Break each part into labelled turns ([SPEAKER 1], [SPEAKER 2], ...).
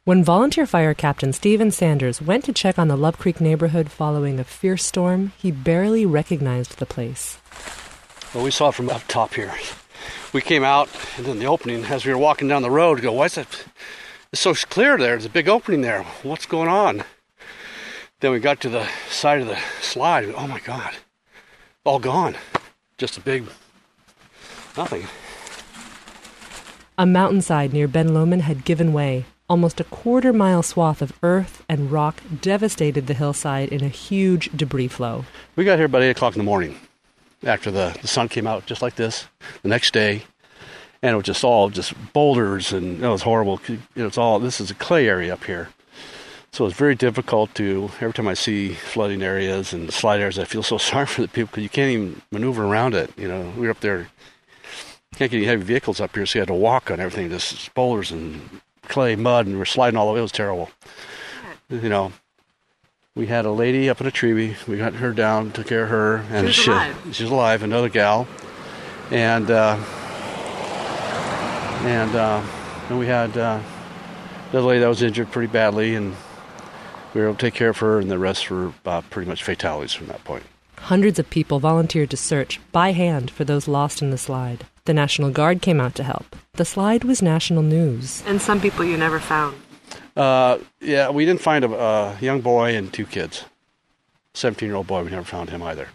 [SPEAKER 1] When volunteer fire captain Stephen Sanders went to check on the Love Creek neighborhood following a fierce storm, he barely recognized the place.
[SPEAKER 2] Well, we saw it from up top here. We came out, and then the opening, as we were walking down the road, go, why's that? It's so clear there. There's a big opening there. What's going on? Then we got to the side of the slide, and oh my God, all gone. Just a big nothing.
[SPEAKER 1] A mountainside near Ben Lomond had given way. Almost a quarter-mile swath of earth and rock devastated the hillside in a huge debris flow.
[SPEAKER 2] We got here about 8 o'clock in the morning after the sun came out just like this the next day. And it was just all boulders, and it was horrible. This is a clay area up here. So it's very difficult to, every time I see flooding areas and slide areas, I feel so sorry for the people because you can't even maneuver around it. We were up there, can't get any heavy vehicles up here, so you had to walk on everything, just boulders and clay, mud, and we're sliding all the way. It was terrible. We had a lady up in a tree. We got her down, took care of her. And she's alive, another gal. And then we had another lady that was injured pretty badly, and we were able to take care of her, and the rest were pretty much fatalities from that point.
[SPEAKER 1] Hundreds of people volunteered to search by hand for those lost in the slide. The National Guard came out to help. The slide was national news.
[SPEAKER 3] And some people you never found.
[SPEAKER 2] Yeah, we didn't find a young boy and 2 kids. 17-year-old boy, we never found him either.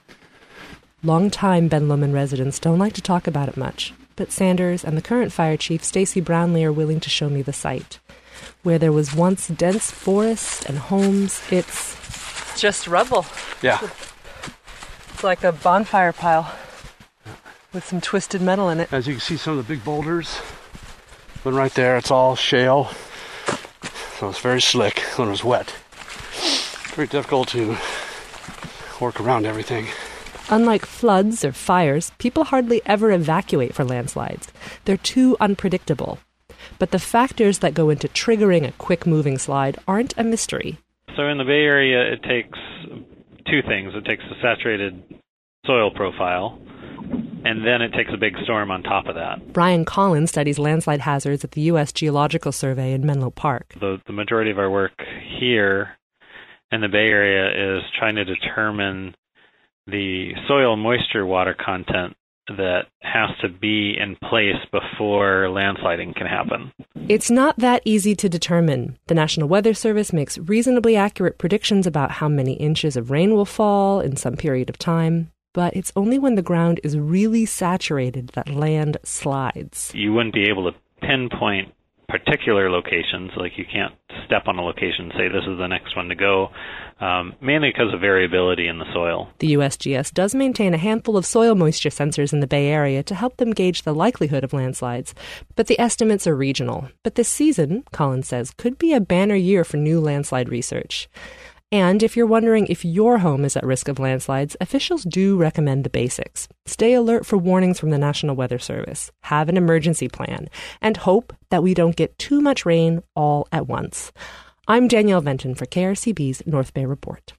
[SPEAKER 1] Long-time Ben Lomond residents don't like to talk about it much, but Sanders and the current fire chief, Stacy Brownlee, are willing to show me the site. Where there was once dense forests and homes, it's just rubble.
[SPEAKER 2] Yeah.
[SPEAKER 1] It's like a bonfire pile with some twisted metal in it.
[SPEAKER 2] As you can see, some of the big boulders, but right there, it's all shale. So it's very slick when it was wet. Very difficult to work around everything.
[SPEAKER 1] Unlike floods or fires, people hardly ever evacuate for landslides. They're too unpredictable. But the factors that go into triggering a quick-moving slide aren't a mystery.
[SPEAKER 4] So in the Bay Area, it takes 2 things. It takes a saturated soil profile, and then it takes a big storm on top of that.
[SPEAKER 1] Brian Collins studies landslide hazards at the U.S. Geological Survey in Menlo Park.
[SPEAKER 4] The majority of our work here in the Bay Area is trying to determine the soil moisture water content that has to be in place before landsliding can happen.
[SPEAKER 1] It's not that easy to determine. The National Weather Service makes reasonably accurate predictions about how many inches of rain will fall in some period of time, but it's only when the ground is really saturated that land slides.
[SPEAKER 4] You wouldn't be able to pinpoint particular locations, like you can't step on a location and say this is the next one to go, mainly because of variability in the soil.
[SPEAKER 1] The USGS does maintain a handful of soil moisture sensors in the Bay Area to help them gauge the likelihood of landslides, but the estimates are regional. But this season, Collins says, could be a banner year for new landslide research. And if you're wondering if your home is at risk of landslides, officials do recommend the basics. Stay alert for warnings from the National Weather Service, have an emergency plan, and hope that we don't get too much rain all at once. I'm Danielle Venton for KRCB's North Bay Report.